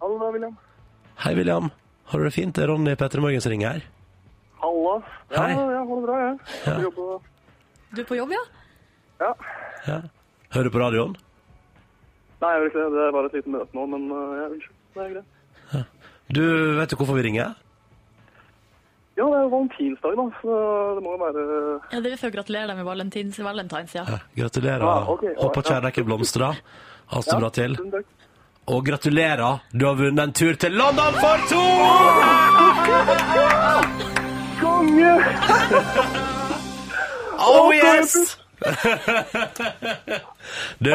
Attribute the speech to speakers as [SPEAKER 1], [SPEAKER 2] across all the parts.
[SPEAKER 1] Hallo, William.
[SPEAKER 2] Hei, William. Har du det fint? Det er Ronny Petter Morgen som ringer her.
[SPEAKER 1] Hallo. Ja,
[SPEAKER 2] Hei.
[SPEAKER 1] jeg har det bra, jeg. Jeg
[SPEAKER 2] Ja.
[SPEAKER 1] jobber...
[SPEAKER 3] Du er på jobb, ja?
[SPEAKER 1] Ja.
[SPEAKER 2] Ja. Hører du på radioen?
[SPEAKER 1] Nei, jeg vil ikke det. Det er bare et lite møte nå, men unnskyld. Det er greit.
[SPEAKER 2] Du, vet du hvorfor vi ringer?
[SPEAKER 1] Ja, det er jo valentinsdag da, så det må jo være...
[SPEAKER 3] Ja, det er for å gratulere deg med valentines, ja.
[SPEAKER 2] Ja, gratulerer.
[SPEAKER 1] Ah, ok.
[SPEAKER 2] Håper kjærligheten blomstrer. Alt står bra til.
[SPEAKER 1] Tusen takk.
[SPEAKER 2] Og gratulerer, du har vunnet en tur til London for 2!
[SPEAKER 1] Konge!
[SPEAKER 2] Oh yes! Du,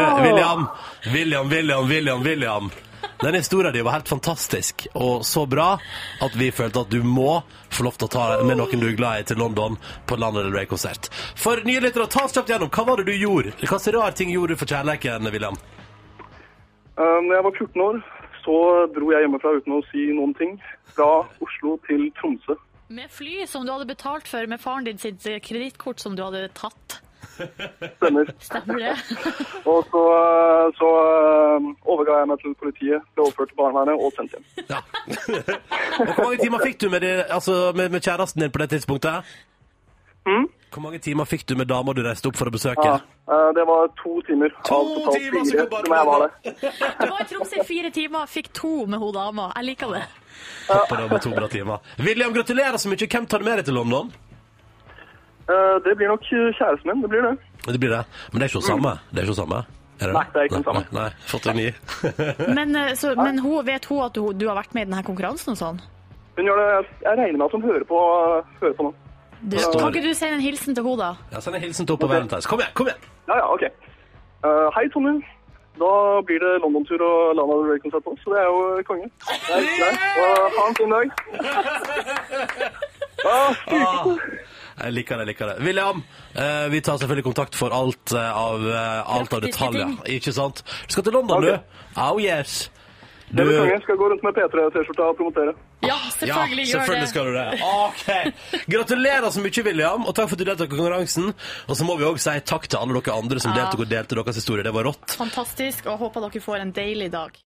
[SPEAKER 2] William. Den historien din var helt fantastisk, og så bra at vi følte at du må få lov til å ta med noen du er glad i til London på Lana Del Rey-konsert. For nye lyttere, ta oss kjapt gjennom. Hva var det du gjorde? Hva slags rar ting gjorde du for kjærleiken, William?
[SPEAKER 1] Når jeg var 14 år, så dro jeg hjemmefra uten å si noen ting. Fra Oslo til Tromsø.
[SPEAKER 3] Med fly som du hadde betalt for, med faren din sitt kredittkort som du hadde tatt.
[SPEAKER 1] Stemmer.
[SPEAKER 3] Stemmer det?
[SPEAKER 1] Og så overga jeg meg til politiet, ble overført til barnevernet og sendt hjem.
[SPEAKER 2] Ja. Og hvor mange timer fikk du med kjæresten din på det tidspunktet? Hvor mange timer fikk du med damer du reiste opp for å besøke?
[SPEAKER 1] Ja, det var 2 timer.
[SPEAKER 2] 2
[SPEAKER 1] av totalt
[SPEAKER 2] timer,
[SPEAKER 1] 4 som jeg var der.
[SPEAKER 3] Du var i Tromsø i 4 timer, fikk 2 med hun dama. Jeg liker det.
[SPEAKER 2] På det med 2 bra timer. William, gratulerer så mye. Hvem tar du med deg til London?
[SPEAKER 1] Det blir nok kjæresten min, det blir det.
[SPEAKER 2] Det blir det. Men det er ikke det samme. Det er ikke det samme. Er det?
[SPEAKER 1] Nei, det er ikke det samme.
[SPEAKER 2] Nei, fått en ny.
[SPEAKER 3] Men vet hun at du har vært med i denne konkurransen og sånn?
[SPEAKER 1] Hun gjør det, jeg regner med at hun hører på nå.
[SPEAKER 3] Kan ikke du sende en hilsen til henne da?
[SPEAKER 2] Ja, send en hilsen til henne på Valentine's. Kom igjen!
[SPEAKER 1] Ja, ok. Hei, Tommy. Da blir det London-tur og Lana Del Rey-konsert på oss, så det er jo konge. Ha en fin dag.
[SPEAKER 2] Jeg liker det. William, vi tar selvfølgelig kontakt for alt av detaljer. Ikke sant? Du skal til London,
[SPEAKER 1] Okay.
[SPEAKER 2] du? Oh yes.
[SPEAKER 1] Det er konge. Skal gå rundt med P3-T-skjorta og promotere.
[SPEAKER 3] Ja, selvfølgelig gjør det.
[SPEAKER 2] Skal du det. Ok. Gratulerer så mye, William, og takk for at du deltok i konkurransen. Og så må vi også si takk til alle dere andre som deltok og delte deres historie. Det var rått.
[SPEAKER 3] Fantastisk, og håper dere får en deilig dag.